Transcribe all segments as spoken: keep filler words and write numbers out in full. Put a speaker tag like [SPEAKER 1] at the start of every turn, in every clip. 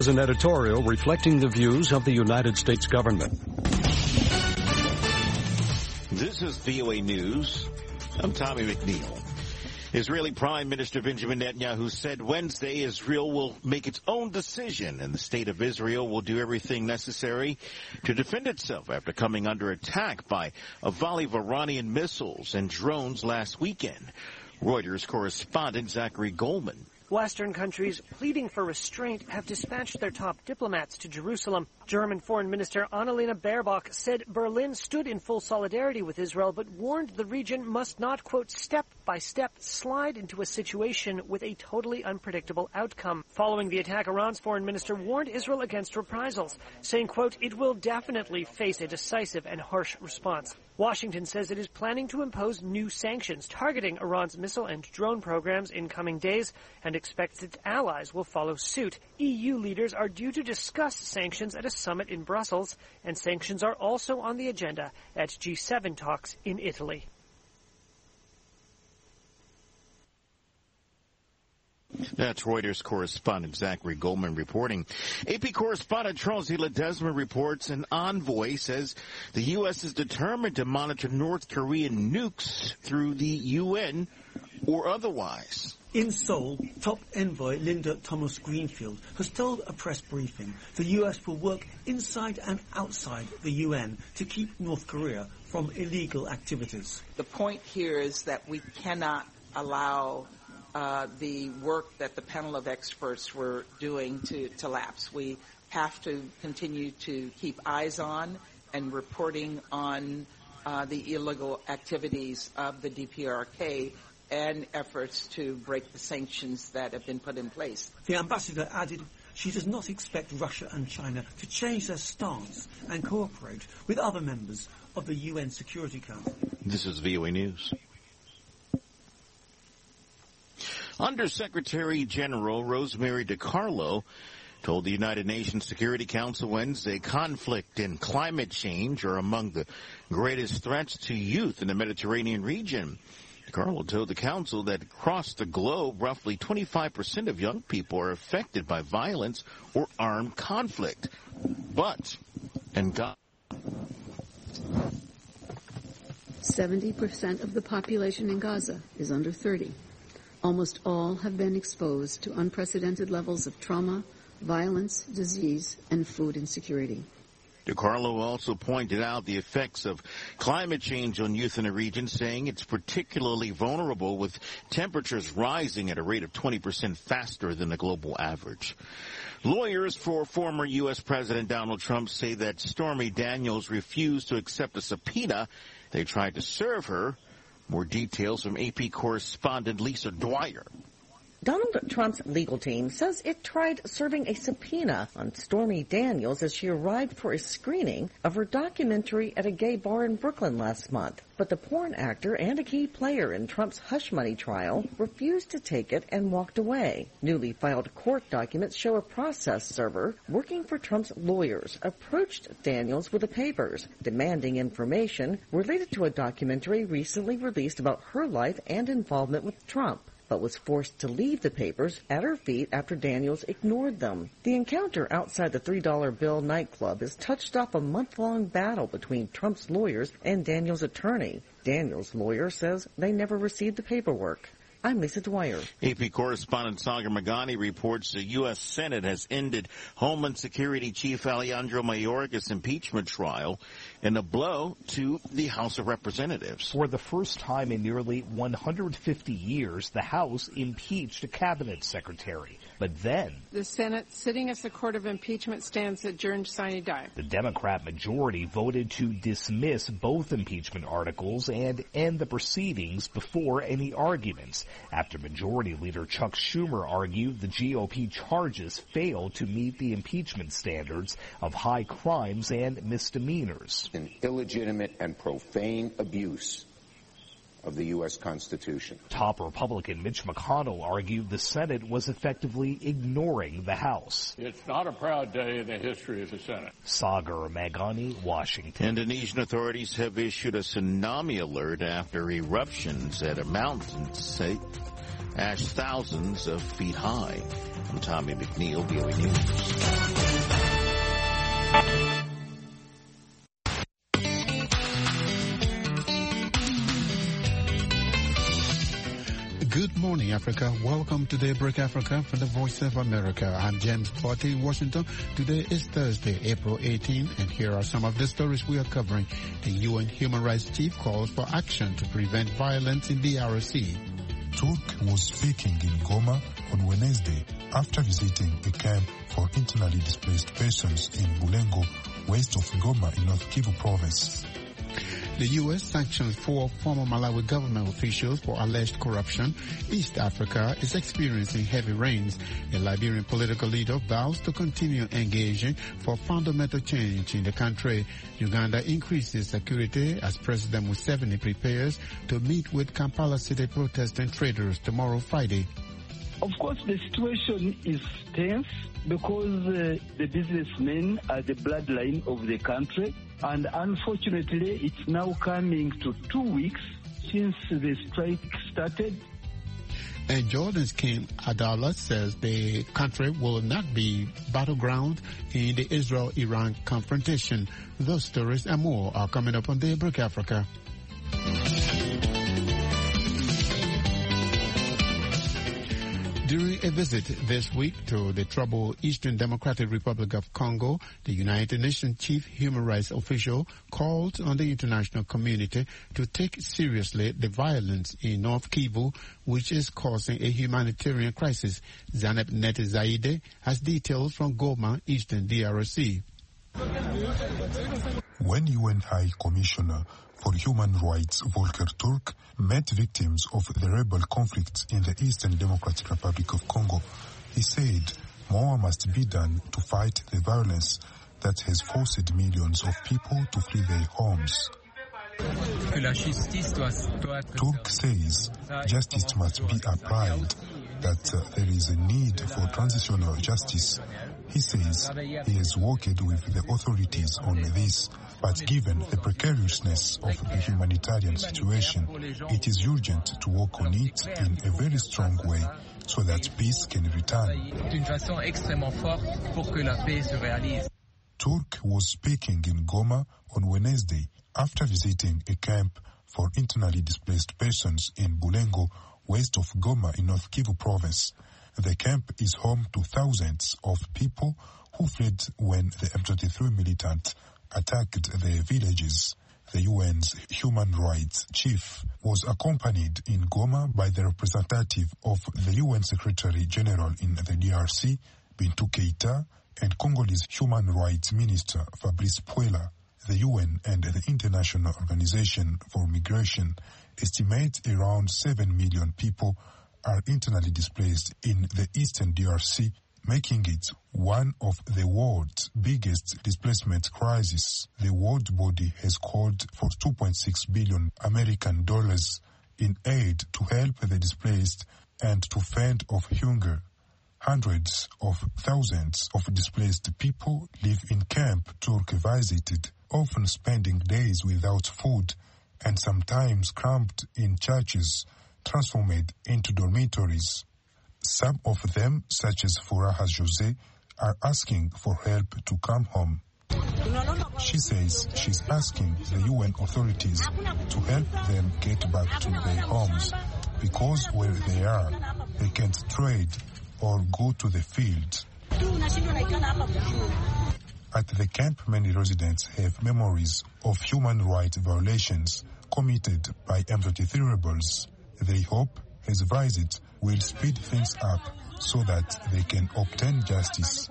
[SPEAKER 1] is an editorial reflecting the views of the United States government.
[SPEAKER 2] This is V O A News. I'm Tommy McNeil. Israeli Prime Minister Benjamin Netanyahu said Wednesday Israel will make its own decision and the state of Israel will do everything necessary to defend itself after coming under attack by a volley of Iranian missiles and drones last weekend. Reuters correspondent Zachary Goldman.
[SPEAKER 3] Western countries pleading for restraint have dispatched their top diplomats to Jerusalem. German Foreign Minister Annalena Baerbock said Berlin stood in full solidarity with Israel, but warned the region must not, quote, step by step slide into a situation with a totally unpredictable outcome. Following the attack, Iran's foreign minister warned Israel against reprisals, saying, quote, it will definitely face a decisive and harsh response. Washington says it is planning to impose new sanctions targeting Iran's missile and drone programs in coming days and expects its allies will follow suit. E U leaders are due to discuss sanctions at a summit in Brussels, and sanctions are also on the agenda at G seven talks in Italy.
[SPEAKER 2] That's Reuters correspondent Zachary Goldman reporting. A P correspondent Charles E. Ledesma reports an envoy says the U S is determined to monitor North Korean nukes through the U N or otherwise.
[SPEAKER 4] In Seoul, top envoy Linda Thomas-Greenfield has told a press briefing the U S will work inside and outside the U N to keep North Korea from illegal activities.
[SPEAKER 5] The point here is that we cannot allow Uh, the work that the panel of experts were doing to, to lapse. We have to continue to keep eyes on and reporting on uh, the illegal activities of the D P R K and efforts to break the sanctions that have been put in place.
[SPEAKER 4] The ambassador added she does not expect Russia and China to change their stance and cooperate with other members of the U N Security Council.
[SPEAKER 2] This is V O A News. Undersecretary General Rosemary DiCarlo told the United Nations Security Council Wednesday conflict and climate change are among the greatest threats to youth in the Mediterranean region. DiCarlo told the council that across the globe, roughly twenty-five percent of young people are affected by violence or armed conflict. But, and God...
[SPEAKER 6] seventy percent of the population in Gaza is under thirty. Almost all have been exposed to unprecedented levels of trauma, violence, disease, and food insecurity.
[SPEAKER 2] DiCarlo also pointed out the effects of climate change on youth in the region, saying it's particularly vulnerable with temperatures rising at a rate of twenty percent faster than the global average. Lawyers for former U S President Donald Trump say that Stormy Daniels refused to accept a subpoena they tried to serve her. More details from A P correspondent Lisa Dwyer.
[SPEAKER 7] Donald Trump's legal team says it tried serving a subpoena on Stormy Daniels as she arrived for a screening of her documentary at a gay bar in Brooklyn last month. But the porn actor and a key player in Trump's hush money trial refused to take it and walked away. Newly filed court documents show a process server working for Trump's lawyers approached Daniels with the papers, demanding information related to a documentary recently released about her life and involvement with Trump, but was forced to leave the papers at her feet after Daniels ignored them. The encounter outside the three dollar Bill nightclub has touched off a month-long battle between Trump's lawyers and Daniels' attorney. Daniels' lawyer says they never received the paperwork. I'm Lisa Dwyer.
[SPEAKER 2] A P correspondent Sagar Magani reports the U S Senate has ended Homeland Security Chief Alejandro Mayorkas' impeachment trial in a blow to the House of Representatives.
[SPEAKER 8] For the first time in nearly one hundred fifty years, the House impeached a cabinet secretary. But then
[SPEAKER 9] the Senate, sitting as the court of impeachment, stands adjourned sine die.
[SPEAKER 8] The Democrat majority voted to dismiss both impeachment articles and end the proceedings before any arguments, after Majority Leader Chuck Schumer argued the G O P charges failed to meet the impeachment standards of high crimes and misdemeanors.
[SPEAKER 10] An illegitimate and profane abuse of the U S Constitution.
[SPEAKER 8] Top Republican Mitch McConnell argued the Senate was effectively ignoring the House.
[SPEAKER 11] It's not a proud day in the history of the Senate.
[SPEAKER 8] Sagar Magani, Washington.
[SPEAKER 2] Indonesian authorities have issued a tsunami alert after eruptions at a mountain site ash thousands of feet high. I'm Tommy McNeil, V O A News.
[SPEAKER 12] Good morning, Africa. Welcome to Daybreak Africa from the Voice of America. I'm James Plotty in Washington. Today is Thursday, April eighteenth, and here are some of the stories we are covering. The U N Human Rights Chief calls for action to prevent violence in D R C.
[SPEAKER 13] Turk was speaking in Goma on Wednesday after visiting a camp for internally displaced persons in Bulengo, west of Goma in North Kivu province.
[SPEAKER 12] The U S sanctions four former Malawi government officials for alleged corruption. East Africa is experiencing heavy rains. A Liberian political leader vows to continue engaging for fundamental change in the country. Uganda increases security as President Museveni prepares to meet with Kampala City protesting traders tomorrow, Friday.
[SPEAKER 14] Of course, the situation is tense because uh, the businessmen are the bloodline of the country. And unfortunately, it's now coming to two weeks since the strike started.
[SPEAKER 12] And Jordan's King Abdullah says the country will not be battleground in the Israel-Iran confrontation. Those stories and more are coming up on Daybreak Africa. During a visit this week to the troubled Eastern Democratic Republic of Congo, the United Nations chief human rights official called on the international community to take seriously the violence in North Kivu, which is causing a humanitarian crisis. Zaneb Nete-Zaide has details from Goma, Eastern D R C.
[SPEAKER 13] When U N High Commissioner for Human Rights Volker Turk met victims of the rebel conflict in the Eastern Democratic Republic of Congo, he said more must be done to fight the violence that has forced millions of people to flee their homes. Turk says justice must be applied, that uh, there is a need for transitional justice. He says he has worked with the authorities on this, but given the precariousness of the humanitarian situation, it is urgent to work on it in a very strong way so that peace can return. Turk was speaking in Goma on Wednesday after visiting a camp for internally displaced persons in Bulengo, west of Goma in North Kivu province. The camp is home to thousands of people who fled when the M twenty-three militant attacked their villages. The U N's human rights chief was accompanied in Goma by the representative of the U N Secretary General in the D R C, Bintou Keita, and Congolese Human Rights Minister Fabrice Puela. The U N and the International Organization for Migration estimate around seven million people are internally displaced in the Eastern D R C, making it one of the world's biggest displacement crises. The world body has called for two point six billion American dollars in aid to help the displaced and to fend off hunger. Hundreds of thousands of displaced people live in camp Turk visited, often spending days without food and sometimes cramped in churches transformed into dormitories. Some of them, such as Furaha Jose, are asking for help to come home. She says she's asking the U N authorities to help them get back to their homes because where they are, they can't trade or go to the field. At the camp, many residents have memories of human rights violations committed by M twenty-three rebels. They hope his visit will speed things up so that they can obtain justice.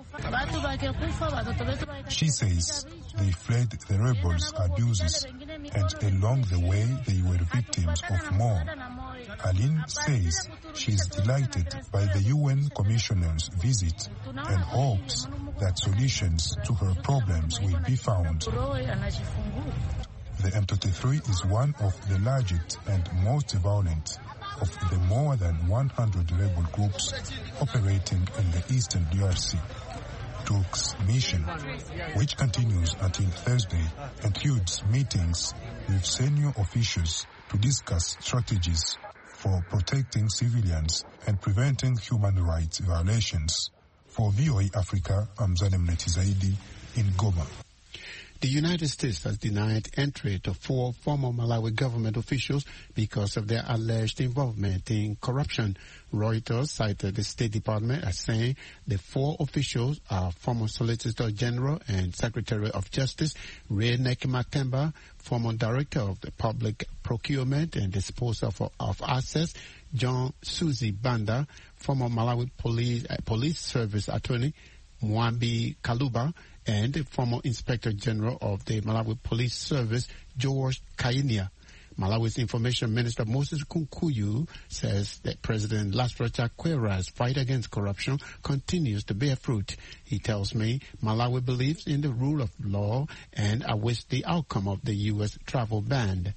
[SPEAKER 13] She says they fled the rebels' abuses and along the way they were victims of more. Aline says she is delighted by the U N Commissioner's visit and hopes that solutions to her problems will be found. The M twenty-three is one of the largest and most violent of the more than one hundred rebel groups operating in the Eastern D R C. Turk's mission, which continues until Thursday, includes meetings with senior officials to discuss strategies for protecting civilians and preventing human rights violations. For V O A Africa, I'm Zalem Netizaidi in Goma.
[SPEAKER 12] The United States has denied entry to four former Malawi government officials because of their alleged involvement in corruption. Reuters cited the State Department as saying the four officials are former Solicitor General and Secretary of Justice Ray Nekematemba, former Director of the Public Procurement and Disposal of, of Assets John Suzy Banda, former Malawi Police, uh, Police Service Attorney Mwambi Kaluba, and former Inspector General of the Malawi Police Service, George Kainia. Malawi's Information Minister Moses Kunkuyu says that President Laszlo Chakwera's fight against corruption continues to bear fruit. He tells me Malawi believes in the rule of law and awaits the outcome of the U S travel ban.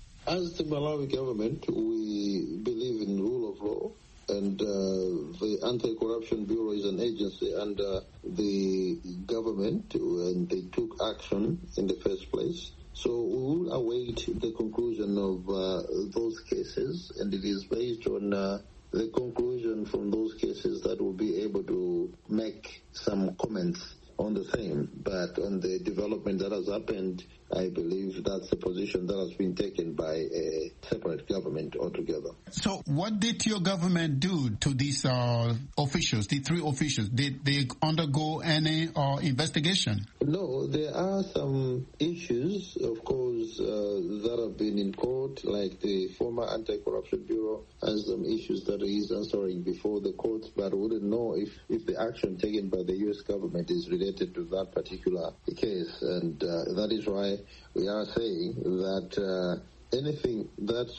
[SPEAKER 15] As the Malawi government, we believe in rule of law. And uh, the Anti-Corruption Bureau is an agency under the government, and they took action in the first place. So we will await the conclusion of uh, those cases, and it is based on uh, the conclusion from those cases that we'll be able to make some comments on the same. But on the development that has happened, I believe that's the position that has been taken by a separate government altogether.
[SPEAKER 12] So what did your government do to these uh, officials, the three officials? Did they undergo any uh, investigation?
[SPEAKER 15] No, there are some issues, of course, uh, that have been in court, like the former Anti-Corruption Bureau has some issues that he is answering before the courts, but we wouldn't know if, if the action taken by the U S government is related to that particular case, and uh, that is why we are saying that uh, anything that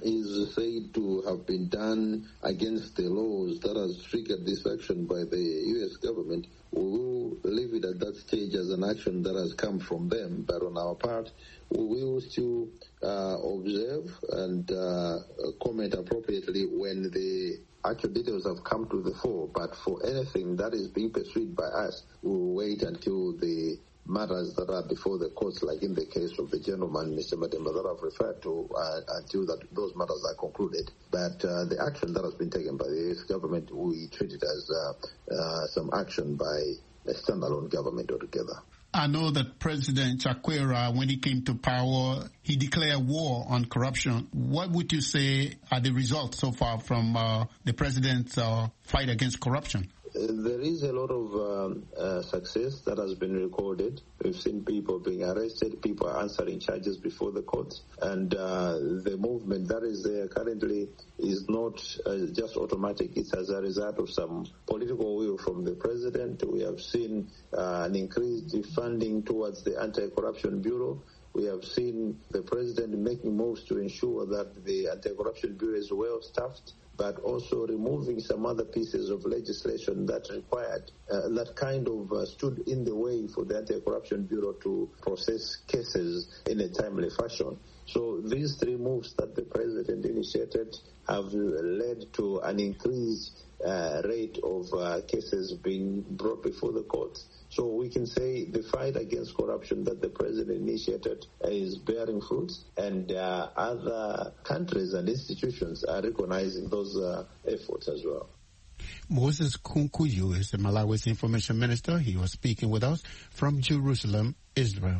[SPEAKER 15] is said to have been done against the laws that has triggered this action by the U S government, we will leave it at that stage as an action that has come from them. But on our part, we will still uh, observe and uh, comment appropriately when the actual details have come to the fore. But for anything that is being pursued by us, we will wait until the matters that are before the courts, like in the case of the gentleman, Mister Matemba, that I've referred to, uh, until that those matters are concluded. But uh, the action that has been taken by the U S government, we treat it as uh, uh, some action by a standalone government altogether.
[SPEAKER 12] I know that President Chakwera, when he came to power, he declared war on corruption. What would you say are the results so far from uh, the president's uh, fight against corruption?
[SPEAKER 15] There is a lot of um, uh, success that has been recorded. We've seen people being arrested, people are answering charges before the courts, and uh, the movement that is there currently is not uh, just automatic. It's as a result of some political will from the president. We have seen uh, an increased funding towards the Anti-Corruption Bureau. We have seen the president making moves to ensure that the Anti-Corruption Bureau is well staffed, but also removing some other pieces of legislation that required, uh, that kind of uh, stood in the way for the Anti-Corruption Bureau to process cases in a timely fashion. So these three moves that the president initiated have led to an increased uh, rate of uh, cases being brought before the courts. So we can say the fight against corruption that the president initiated is bearing fruits, and uh, other countries and institutions are recognizing those uh, efforts as well.
[SPEAKER 12] Moses Kunkuyu is the Malawi's Information Minister. He was speaking with us from Jerusalem, Israel.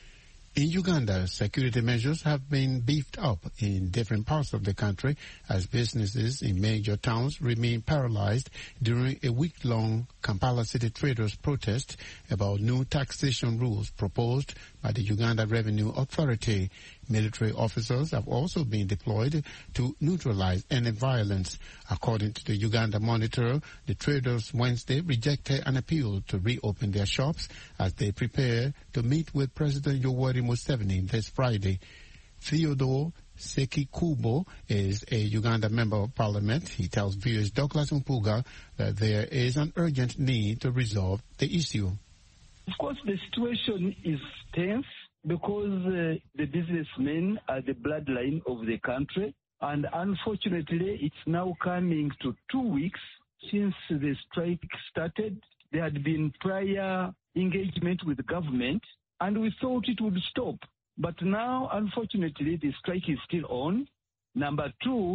[SPEAKER 12] In Uganda, security measures have been beefed up in different parts of the country as businesses in major towns remain paralyzed during a week-long Kampala City traders protest about new taxation rules proposed by the Uganda Revenue Authority. Military officers have also been deployed to neutralize any violence. According to the Uganda Monitor, the traders Wednesday rejected an appeal to reopen their shops as they prepare to meet with President Yoweri Museveni this Friday. Theodore Sekikubo is a Uganda member of parliament. He tells viewers Douglas Mpuga that there is an urgent need to resolve the issue.
[SPEAKER 14] Of course, the situation is tense because uh, the businessmen are the bloodline of the country, and unfortunately it's now coming to two weeks since the strike started. There had been prior engagement with the government, and we thought it would stop. But now, unfortunately, the strike is still on. Number two,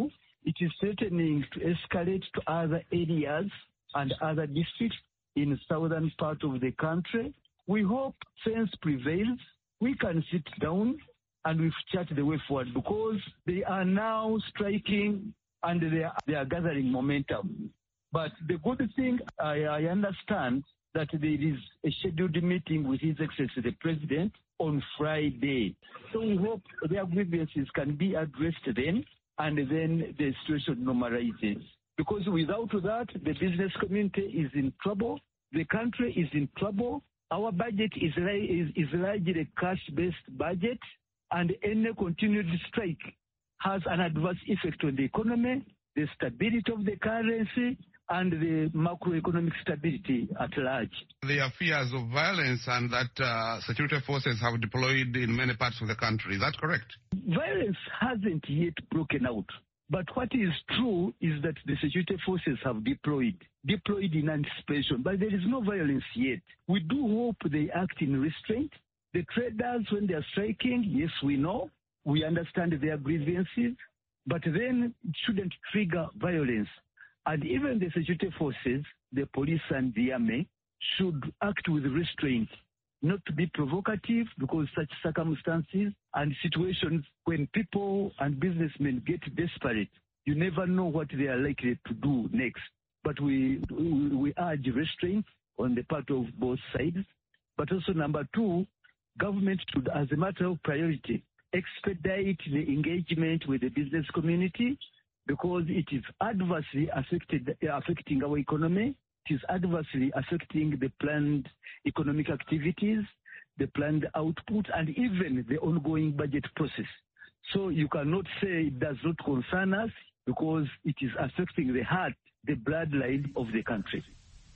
[SPEAKER 14] it is threatening to escalate to other areas and other districts in the southern part of the country. We hope sense prevails. We can sit down and we chart the way forward, because they are now striking and they are, they are gathering momentum. But the good thing, I, I understand that there is a scheduled meeting with His Excellency the President on Friday. So we hope their grievances can be addressed then, and then the situation normalizes. Because without that, the business community is in trouble, the country is in trouble, our budget is, is, is largely a cash-based budget, and any continued strike has an adverse effect on the economy, the stability of the currency, and the macroeconomic stability at large.
[SPEAKER 16] There are fears of violence and that uh, security forces have deployed in many parts of the country. Is that correct?
[SPEAKER 14] Violence hasn't yet broken out. But what is true is that the security forces have deployed, deployed in anticipation. But there is no violence yet. We do hope they act in restraint. The traders, when they are striking, yes, we know. We understand their grievances. But then it shouldn't trigger violence. And even the security forces, the police and the army, should act with restraint, not to be provocative, because such circumstances and situations when people and businessmen get desperate, you never know what they are likely to do next. But we, we, we urge restraint on the part of both sides. But also, number two, government should, as a matter of priority, expedite the engagement with the business community, because it is adversely affected, affecting our economy. It is adversely affecting the planned economic activities, the planned output, and even the ongoing budget process. So you cannot say it does not concern us, because it is affecting the heart, the bloodline of the country.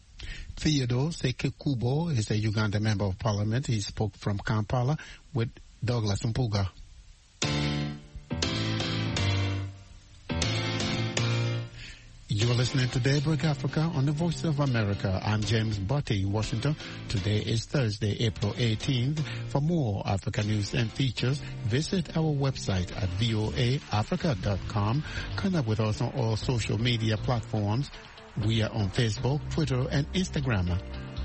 [SPEAKER 12] Theodore Sekekubo is a Uganda member of parliament. He spoke from Kampala with Douglas Mpuga. You're listening to Daybreak Africa on the Voice of America. I'm James Botti in Washington. Today is Thursday, April eighteenth. For more Africa news and features, visit our website at voa africa dot com. Connect with us on all social media platforms. We are on Facebook, Twitter, and Instagram.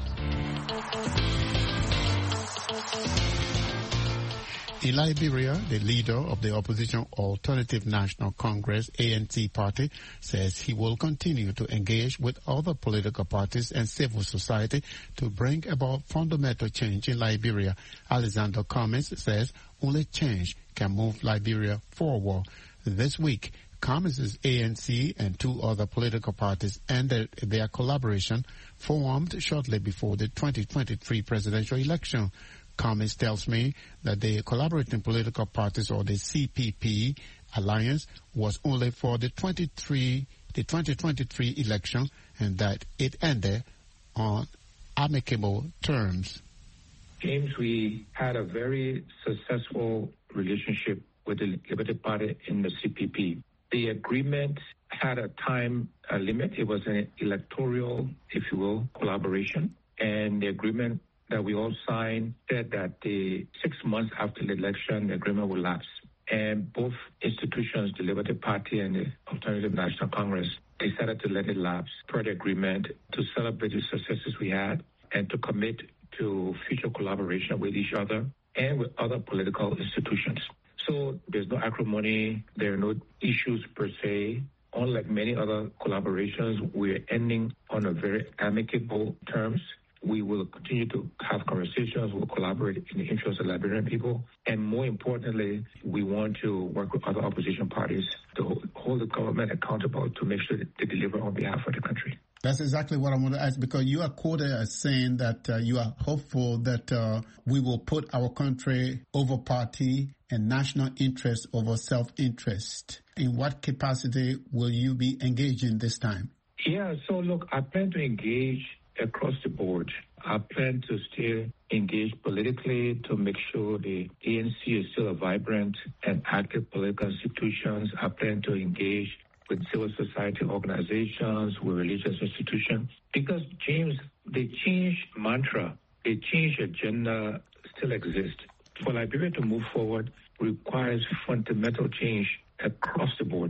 [SPEAKER 12] In Liberia, the leader of the opposition Alternative National Congress, A N C party, says he will continue to engage with other political parties and civil society to bring about fundamental change in Liberia. Alexander Cummins says only change can move Liberia forward. This week, Cummins' A N C and two other political parties ended their collaboration formed shortly before the twenty twenty-three presidential election. Cummins tells me that the Collaborating Political Parties, or the C P P alliance, was only for the twenty-three, the twenty twenty-three election, and that it ended on amicable terms.
[SPEAKER 17] James, we had a very successful relationship with the Liberty Party in the C P P. The agreement had a time a limit. It was an electoral, if you will, collaboration, and the agreement that we all signed said that the six months after the election, the agreement will lapse. And both institutions, the Liberty Party and the Alternative National Congress, decided to let it lapse per the agreement to celebrate the successes we had and to commit to future collaboration with each other and with other political institutions. So there's no acrimony, there are no issues per se. Unlike many other collaborations, we're ending on a very amicable terms. We will continue to have conversations. We'll collaborate in the interest of Liberian people. And more importantly, we want to work with other opposition parties to hold the government accountable to make sure that they deliver on behalf of the country.
[SPEAKER 12] That's exactly what I want to ask, because you are quoted as saying that uh, you are hopeful that uh, we will put our country over party and national interest over self-interest. In what capacity will you be engaging this time?
[SPEAKER 17] Yeah, so look, I plan to engage across the board. I plan to still engage politically to make sure the A N C is still a vibrant and active political institution. I plan to engage with civil society organizations, with religious institutions, because, James, the change mantra, the change agenda still exists. For Liberia to move forward requires fundamental change across the board.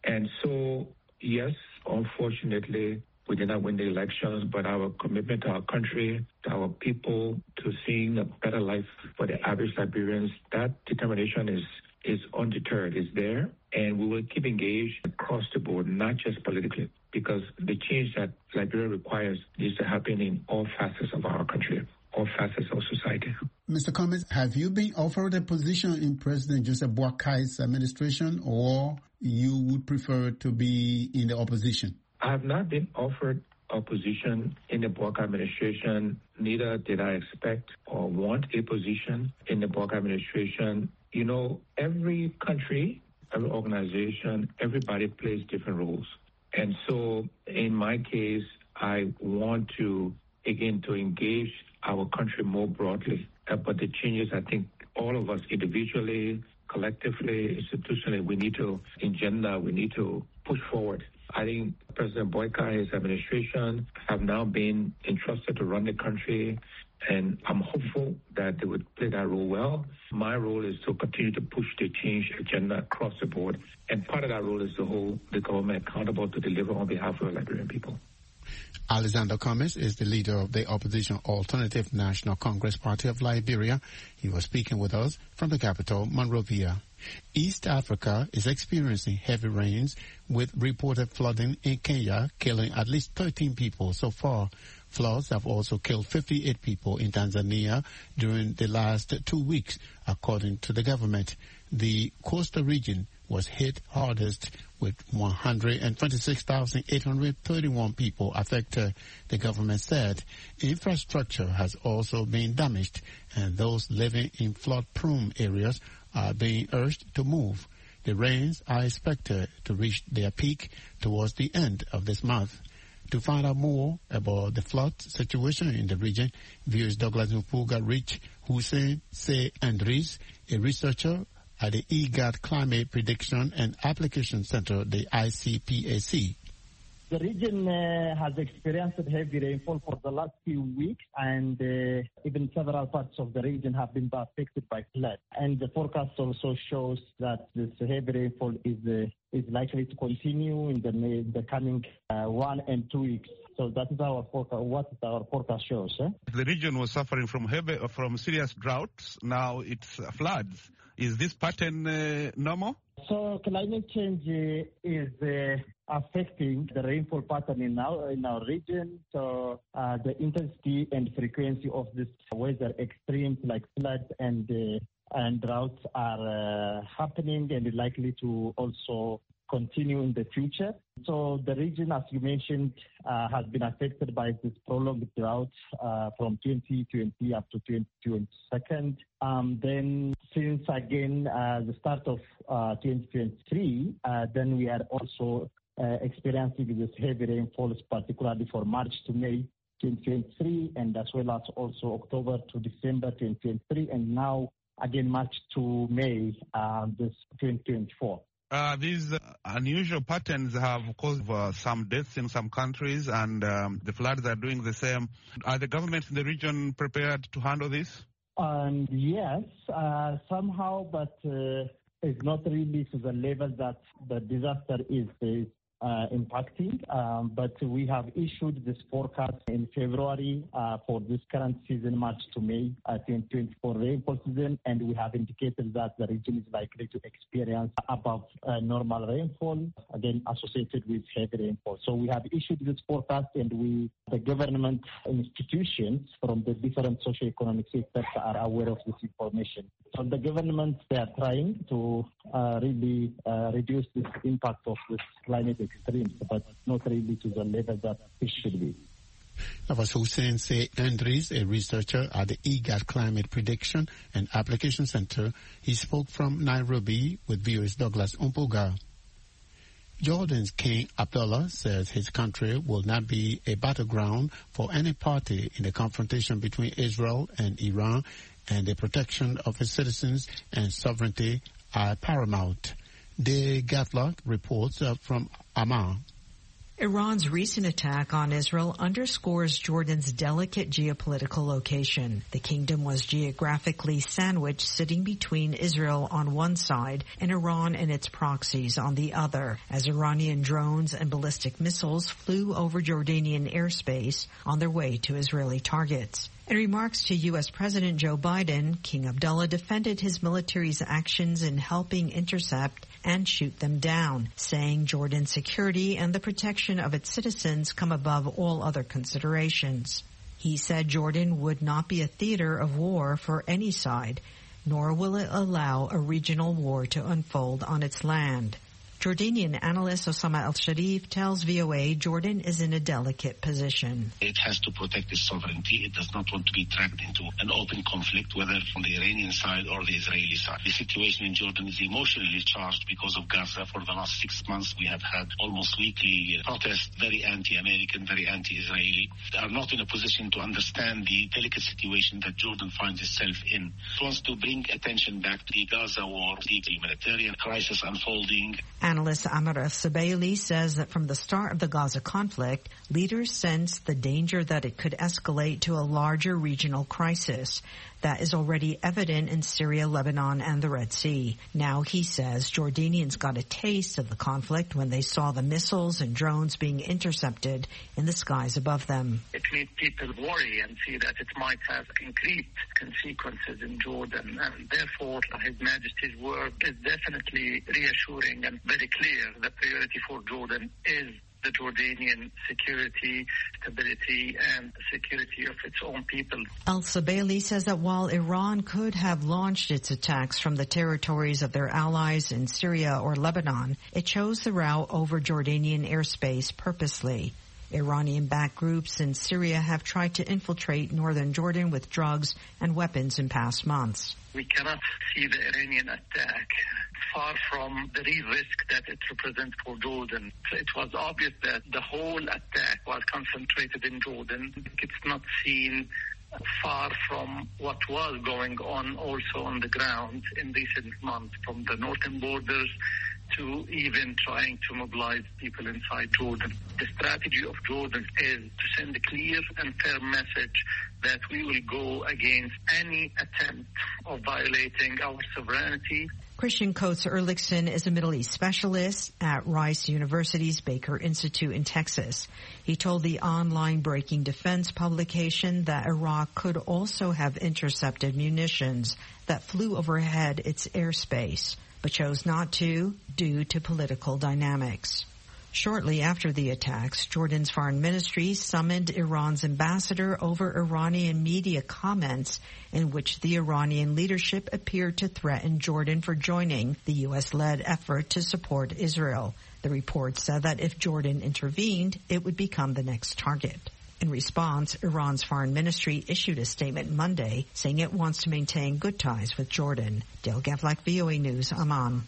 [SPEAKER 17] And so, yes, unfortunately, we did not win the elections, but our commitment to our country, to our people, to seeing a better life for the average Liberians, that determination is is undeterred, is there, and we will keep engaged across the board, not just politically, because the change that Liberia requires needs to happen in all facets of our country, all facets of society.
[SPEAKER 12] Mister Cummings, have you been offered a position in President Joseph Boakai's administration, or you would prefer to be in the opposition?
[SPEAKER 17] I have not been offered a position in the Boakai administration, neither did I expect or want a position in the Boakai administration. You know, every country, every organization, everybody plays different roles. And so in my case, I want to, again, to engage our country more broadly. Uh, but the changes, I think all of us individually, collectively, institutionally, we need to engender, we need to push forward. I think President Boakai, his administration, have now been entrusted to run the country, and I'm hopeful that they would play that role well. My role is to continue to push the change agenda across the board, and part of that role is to hold the government accountable to deliver on behalf of the Liberian people.
[SPEAKER 12] Alexander Cummings is the leader of the opposition Alternative National Congress Party of Liberia. He was speaking with us from the capital, Monrovia. East Africa is experiencing heavy rains with reported flooding in Kenya, killing at least thirteen people so far. Floods have also killed fifty-eight people in Tanzania during the last two weeks, according to the government. The coastal region was hit hardest with one hundred twenty-six thousand eight hundred thirty-one people affected, the government said. Infrastructure has also been damaged, and those living in flood-prone areas are being urged to move. The rains are expected to reach their peak towards the end of this month. To find out more about the flood situation in the region, V O A's Douglas Mpuga reached Hussein C. Andries, a researcher at the IGAD Climate Prediction and Application Center, the I C P A C.
[SPEAKER 18] The region uh, has experienced heavy rainfall for the last few weeks, and uh, even several parts of the region have been affected by flood. And the forecast also shows that this heavy rainfall is uh, is likely to continue in the, in the coming uh, one and two weeks. So that is our forecast, what our forecast shows. Eh?
[SPEAKER 16] The region was suffering from heavy, from serious droughts. Now it's uh, floods. Is this pattern uh, normal?
[SPEAKER 18] So climate change uh, is uh, affecting the rainfall pattern in our in our region. So uh, the intensity and frequency of this weather extremes like floods and uh, and droughts are uh, happening and likely to also continue in the future. So the region, as you mentioned, uh, has been affected by this prolonged drought uh, from twenty twenty up to twenty twenty-two. Um, then since again uh, the start of uh, twenty twenty-three, uh, then we are also uh, experiencing this heavy rainfalls, particularly for March to May twenty twenty-three, and as well as also October to December twenty twenty-three, and now again March to May uh, this twenty twenty-four.
[SPEAKER 16] Uh, these uh, unusual patterns have caused uh, some deaths in some countries, and um, the floods are doing the same. Are the governments in the region prepared to handle this?
[SPEAKER 18] And yes, uh, somehow, but uh, it's not really to the level that the disaster is, is uh, impacting. Um, but we have issued this forecast in February uh, for this current season, March to May uh, twenty twenty-four rainfall season, and we have indicated that the region is likely to experience above uh, normal rainfall, again associated with heavy rainfall. So we have issued this forecast, and we, the government institutions from the different socio-economic sectors are aware of this information. So the government, they are trying to uh, really uh, reduce this impact of this climate extremes, but not really to the level that it should be.
[SPEAKER 12] That was Hussein C. Andries, a researcher at the IGAD Climate Prediction and Application Center. He spoke from Nairobi with V O A's Douglas Mpuga. Jordan's King Abdullah says his country will not be a battleground for any party in the confrontation between Israel and Iran, and the protection of his citizens and sovereignty are paramount. The Gatlock reports uh, from Amman.
[SPEAKER 19] Iran's recent attack on Israel underscores Jordan's delicate geopolitical location. The kingdom was geographically sandwiched, sitting between Israel on one side and Iran and its proxies on the other, as Iranian drones and ballistic missiles flew over Jordanian airspace on their way to Israeli targets. In remarks to U S President Joe Biden, King Abdullah defended his military's actions in helping intercept and shoot them down, saying Jordan's security and the protection of its citizens come above all other considerations. He said Jordan would not be a theater of war for any side, nor will it allow a regional war to unfold on its land. Jordanian analyst Osama Al-Sharif tells V O A Jordan is in a delicate position.
[SPEAKER 20] It has to protect its sovereignty. It does not want to be dragged into an open conflict, whether from the Iranian side or the Israeli side. The situation in Jordan is emotionally charged because of Gaza. For the last six months, we have had almost weekly protests, very anti-American, very anti-Israeli. They are not in a position to understand the delicate situation that Jordan finds itself in. It wants to bring attention back to the Gaza war, the humanitarian crisis unfolding.
[SPEAKER 19] Analyst Amr al-Sabaili says that from the start of the Gaza conflict, leaders sensed the danger that it could escalate to a larger regional crisis that is already evident in Syria, Lebanon, and the Red Sea. Now, he says, Jordanians got a taste of the conflict when they saw the missiles and drones being intercepted in the skies above them.
[SPEAKER 21] It made people worry and see that it might have concrete consequences in Jordan, and therefore His Majesty's word is definitely reassuring and very clear. The priority for Jordan is the Jordanian security, stability, and security of its own people.
[SPEAKER 19] Al-Sabaili says that while Iran could have launched its attacks from the territories of their allies in Syria or Lebanon, it chose the route over Jordanian airspace purposely. Iranian-backed groups in Syria have tried to infiltrate northern Jordan with drugs and weapons in past months.
[SPEAKER 21] We cannot see the Iranian attack far from the real risk that it represents for Jordan. It was obvious that the whole attack was concentrated in Jordan. It's not seen far from what was going on also on the ground in recent months, from the northern borders to even trying to mobilize people inside Jordan. The strategy of Jordan is to send a clear and fair message that we will go against any attempt of violating our sovereignty.
[SPEAKER 19] Christian Coates Ehrlichson is a Middle East specialist at Rice University's Baker Institute in Texas. He told the online Breaking Defense publication that Iraq could also have intercepted munitions that flew overhead its airspace, but chose not to due to political dynamics. Shortly after the attacks, Jordan's foreign ministry summoned Iran's ambassador over Iranian media comments in which the Iranian leadership appeared to threaten Jordan for joining the U S-led effort to support Israel. The report said that if Jordan intervened, it would become the next target. In response, Iran's foreign ministry issued a statement Monday saying it wants to maintain good ties with Jordan. Dale Gavlak, V O A News, Amman.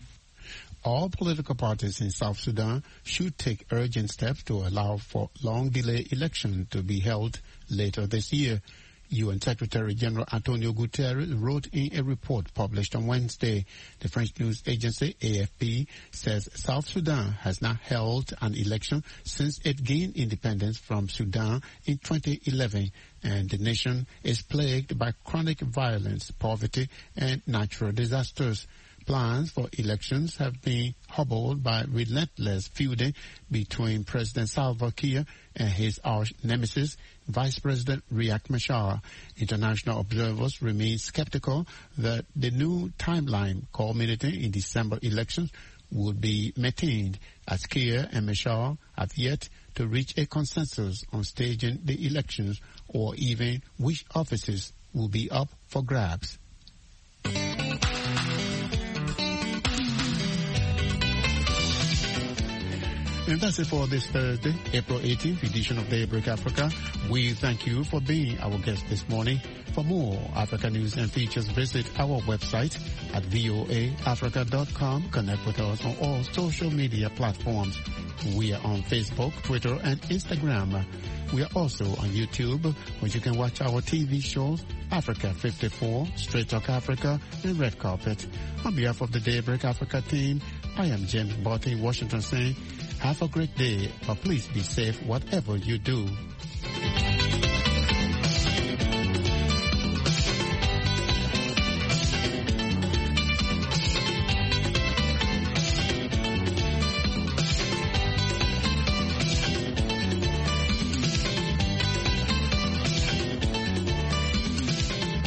[SPEAKER 12] All political parties in South Sudan should take urgent steps to allow for long-delayed election to be held later this year. U N Secretary General Antonio Guterres wrote in a report published on Wednesday. The French news agency A F P says South Sudan has not held an election since it gained independence from Sudan in twenty eleven, and the nation is plagued by chronic violence, poverty, and natural disasters. Plans for elections have been hobbled by relentless feuding between President Salva Kiir and his arch nemesis, Vice President Riek Machar. International observers remain skeptical that the new timeline culminating in December elections would be maintained, as Kiir and Machar have yet to reach a consensus on staging the elections or even which offices will be up for grabs. And that's it for this Thursday, April eighteenth edition of Daybreak Africa. We thank you for being our guest this morning. For more Africa news and features, visit our website at voa africa dot com. Connect with us on all social media platforms. We are on Facebook, Twitter, and Instagram. We are also on YouTube, where you can watch our T V shows, Africa fifty-four, Straight Talk Africa, and Red Carpet. On behalf of the Daybreak Africa team, I am James Barty, Washington, saying, Have a great day, but please be safe whatever you do.